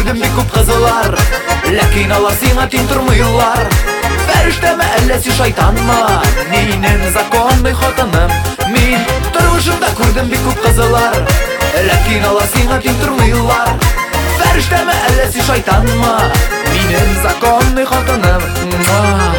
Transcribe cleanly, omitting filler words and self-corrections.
күрдем бик күп кызылар, ләкин алар сиңа тиң тормыйлар. Фәрештәме әллә син шайтанмы? Минем законный хатыным. Мин тормышымда күрдем бик күп кызылар, ләкин алар сиңа тиң тормыйлар. Фәрештәме әллә син шайтанмы? Минем законный хатыным.